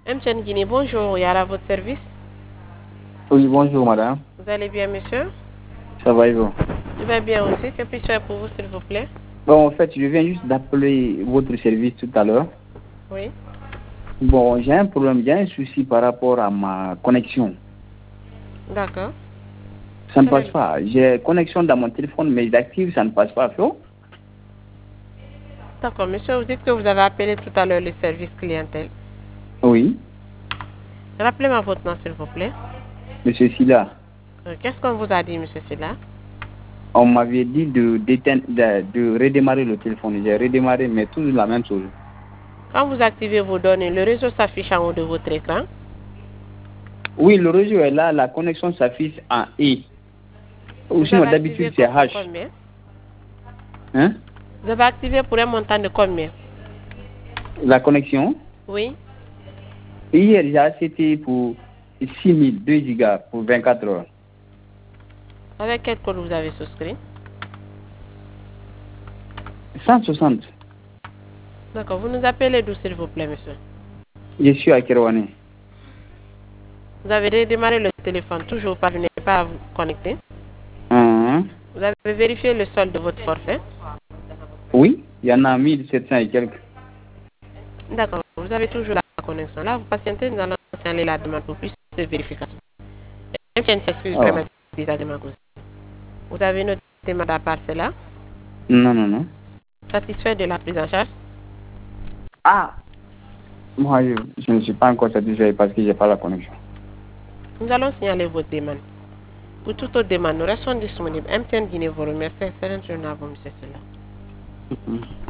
MTN Guinée, bonjour, Yara, à votre service. Oui, bonjour madame. Vous allez bien, monsieur? Ça va et vous? Je vais bien aussi. Que puis-je faire pour vous, s'il vous plaît? Bon, en fait, je viens juste d'appeler votre service tout à l'heure. Oui. Bon, j'ai un problème, j'ai un souci par rapport à ma connexion. D'accord. Ça ne passe pas. J'ai connexion dans mon téléphone, mais active, ça ne passe pas. D'accord, monsieur, vous dites que vous avez appelé tout à l'heure le service clientèle. Oui, Rappelez-moi votre nom, s'il vous plaît. monsieur Silla. Qu'est-ce qu'on vous a dit, monsieur Silla? On m'avait dit de redémarrer le téléphone. J'ai redémarré, mais toujours la même chose. Quand vous activez vos données, le réseau s'affiche en haut de votre écran. Oui, le réseau est là, la connexion s'affiche en E. Ou Vous sinon, avez d'habitude, activé c'est pour H. combien? Hein? Vous avez activé pour un montant de combien? La connexion. Oui. Hier, j'ai acheté pour 6000, 2 gigas pour 24 heures. Avec quel code vous avez souscrit? 160. D'accord, vous nous appelez d'où, s'il vous plaît, monsieur? Je suis à Kerouané. Vous avez redémarré le téléphone, toujours pas, vous n'êtes pas à vous connecter. Vous avez vérifié le solde de votre forfait? Oui, il y en a 1700 et quelques. D'accord, vous avez toujours la connexion. Là, vous patientez, nous allons signaler la demande pour plus de vérification. MTN s'excuse vraiment de la demande. Vous avez noté demande à part cela? Non, non, non. Satisfait de la prise en charge? Ah, moi, je ne suis pas encore satisfait parce que je n'ai pas la connexion. Nous allons signaler votre demande. Pour toute autre demande, nous restons disponibles. MTN Guinée vous remercie. Excellente journée à vous, monsieur Silla.